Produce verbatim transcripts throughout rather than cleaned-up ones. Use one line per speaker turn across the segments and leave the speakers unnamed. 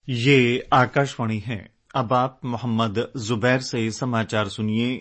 ये आकाशवाणी है। अब आप मोहम्मद जुबैर से समाचार सुनिए।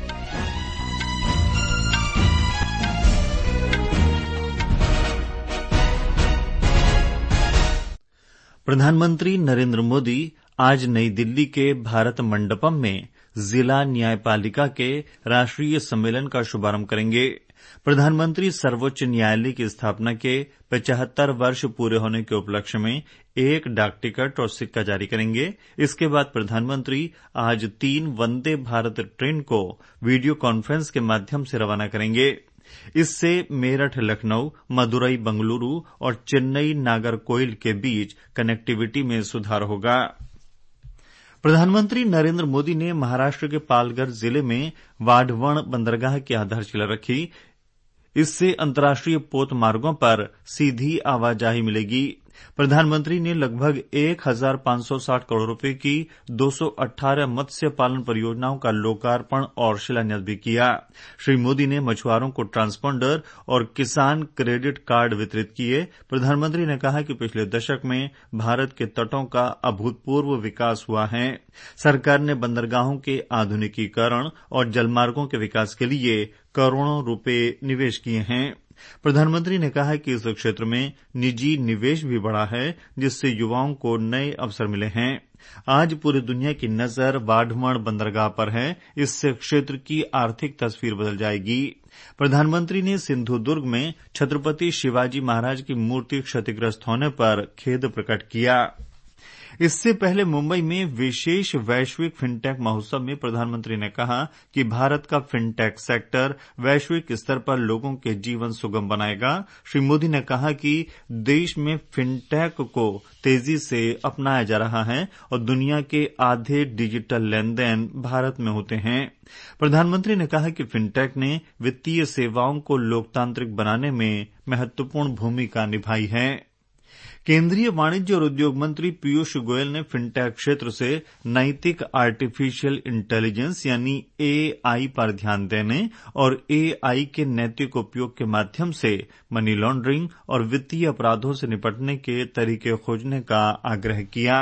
प्रधानमंत्री नरेंद्र मोदी आज नई दिल्ली के भारत मंडपम में जिला न्यायपालिका के राष्ट्रीय सम्मेलन का शुभारंभ करेंगे। प्रधानमंत्री सर्वोच्च न्यायालय की स्थापना के पचहत्तर वर्ष पूरे होने के उपलक्ष्य में एक डाक टिकट और सिक्का जारी करेंगे। इसके बाद प्रधानमंत्री आज तीन वंदे भारत ट्रेन को वीडियो कॉन्फ्रेंस के माध्यम से रवाना करेंगे। इससे मेरठ लखनऊ, मदुरई बंगलुरू और चेन्नई नागरकोइल के बीच कनेक्टिविटी में सुधार होगा। प्रधानमंत्री नरेंद्र मोदी ने महाराष्ट्र के पालघर जिले में वाढवण बंदरगाह की आधारशिला रखी। इससे अंतर्राष्ट्रीय पोत मार्गों पर सीधी आवाजाही मिलेगी। प्रधानमंत्री ने लगभग एक हजार पांच सौ साठ करोड़ रुपए की दो सौ अठारह मत्स्य पालन परियोजनाओं का लोकार्पण और शिलान्यास भी किया। श्री मोदी ने मछुआरों को ट्रांसपोंडर और किसान क्रेडिट कार्ड वितरित किए। प्रधानमंत्री ने कहा कि पिछले दशक में भारत के तटों का अभूतपूर्व विकास हुआ है। सरकार ने बंदरगाहों के आधुनिकीकरण और जलमार्गों के विकास के लिए करोड़ों रुपए निवेश किए हैं। प्रधानमंत्री ने कहा कि इस क्षेत्र में निजी निवेश भी बढ़ा है, जिससे युवाओं को नए अवसर मिले हैं। आज पूरी दुनिया की नजर वाढवण बंदरगाह पर है। इससे क्षेत्र की आर्थिक तस्वीर बदल जाएगी। प्रधानमंत्री ने सिंधुदुर्ग में छत्रपति शिवाजी महाराज की मूर्ति क्षतिग्रस्त होने पर खेद प्रकट किया। इससे पहले मुंबई में विशेष वैश्विक फिनटेक महोत्सव में प्रधानमंत्री ने कहा कि भारत का फिनटेक सेक्टर वैश्विक स्तर पर लोगों के जीवन सुगम बनाएगा। श्री मोदी ने कहा कि देश में फिनटेक को तेजी से अपनाया जा रहा है और दुनिया के आधे डिजिटल लेन देन भारत में होते हैं। प्रधानमंत्री ने कहा कि फिनटेक ने वित्तीय सेवाओं को लोकतांत्रिक बनाने में महत्वपूर्ण भूमिका निभाई है। केंद्रीय वाणिज्य और उद्योग मंत्री पीयूष गोयल ने फिनटेक क्षेत्र से नैतिक आर्टिफिशियल इंटेलिजेंस यानी ए आई पर ध्यान देने और ए आई के नैतिक उपयोग के माध्यम से मनी लॉन्ड्रिंग और वित्तीय अपराधों से निपटने के तरीके खोजने का आग्रह किया।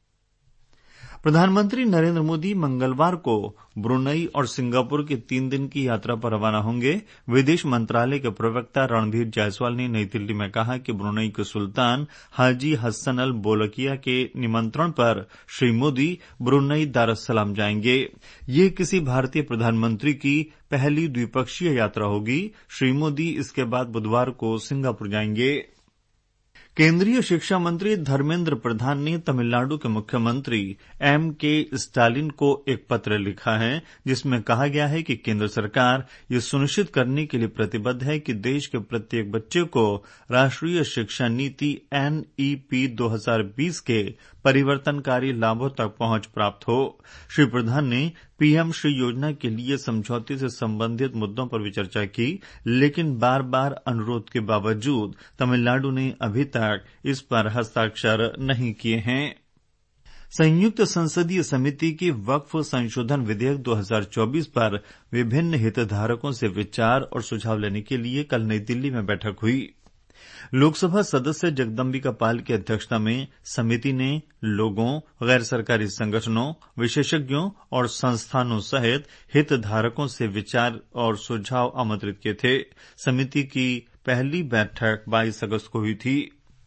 प्रधानमंत्री नरेंद्र मोदी मंगलवार को ब्रुनई और सिंगापुर की तीन दिन की यात्रा पर रवाना होंगे। विदेश मंत्रालय के प्रवक्ता रणधीर जायसवाल ने नई दिल्ली में कहा कि ब्रुनई के सुल्तान हाजी हसन अल बोलकिया के निमंत्रण पर श्री मोदी ब्रुनई दारुस्सलाम जाएंगे। ये किसी भारतीय प्रधानमंत्री की पहली द्विपक्षीय यात्रा होगी। श्री मोदी इसके बाद बुधवार को सिंगापुर जाएंगे। केंद्रीय शिक्षा मंत्री धर्मेंद्र प्रधान ने तमिलनाडु के मुख्यमंत्री एम के स्टालिन को एक पत्र लिखा है, जिसमें कहा गया है कि केंद्र सरकार ये सुनिश्चित करने के लिए प्रतिबद्ध है कि देश के प्रत्येक बच्चे को राष्ट्रीय शिक्षा नीति एन ई पी दो हज़ार बीस के परिवर्तनकारी लाभों तक पहुंच प्राप्त हो। श्री प्रधान ने पीएम श्री योजना के लिए समझौते से संबंधित मुद्दों पर भी चर्चा की, लेकिन बार बार अनुरोध के बावजूद तमिलनाडु ने अभी तक इस पर हस्ताक्षर नहीं किए हैं। संयुक्त संसदीय समिति की वक्फ संशोधन विधेयक दो हज़ार चौबीस पर विभिन्न हितधारकों से विचार और सुझाव लेने के लिए कल नई दिल्ली में बैठक हुई। लोकसभा सदस्य जगदम्बिका पाल की अध्यक्षता में समिति ने लोगों, गैर सरकारी संगठनों, विशेषज्ञों और संस्थानों सहित हितधारकों से विचार और सुझाव आमंत्रित किए थे। समिति की पहली बैठक बाईस अगस्त को हुई थी।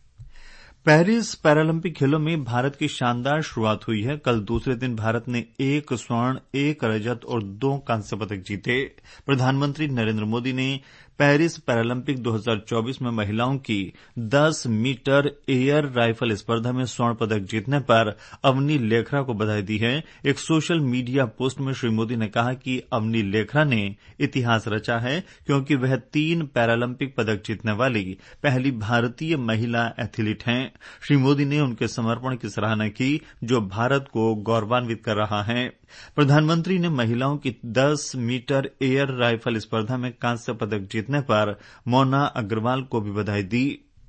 पेरिस पैरालंपिक खेलों में भारत की शानदार शुरुआत हुई है। कल दूसरे दिन भारत ने एक स्वर्ण, एक रजत और दो कांस्य पदक जीते। प्रधानमंत्री नरेंद्र मोदी ने पेरिस पैरालंपिक दो हज़ार चौबीस में महिलाओं की दस मीटर एयर राइफल स्पर्धा में स्वर्ण पदक जीतने पर अवनी लेखरा को बधाई दी है। एक सोशल मीडिया पोस्ट में श्री मोदी ने कहा कि अवनी लेखरा ने इतिहास रचा है, क्योंकि वह तीन पैरालंपिक पदक जीतने वाली पहली भारतीय महिला एथलीट हैं। श्री मोदी ने उनके समर्पण की सराहना की, जो भारत को गौरवान्वित कर रहा है। प्रधानमंत्री ने महिलाओं की दस मीटर एयर राइफल स्पर्धा में कांस्य पदक जीतने पर मोना अग्रवाल को भी बधाई दी।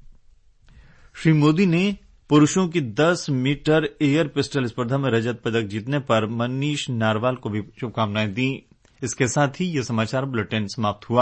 श्री मोदी ने पुरुषों की दस मीटर एयर पिस्टल स्पर्धा में रजत पदक जीतने पर मनीष नारवाल को भी शुभकामनाएं दी। इसके साथ ही ये समाचार बुलेटिन समाप्त हुआ।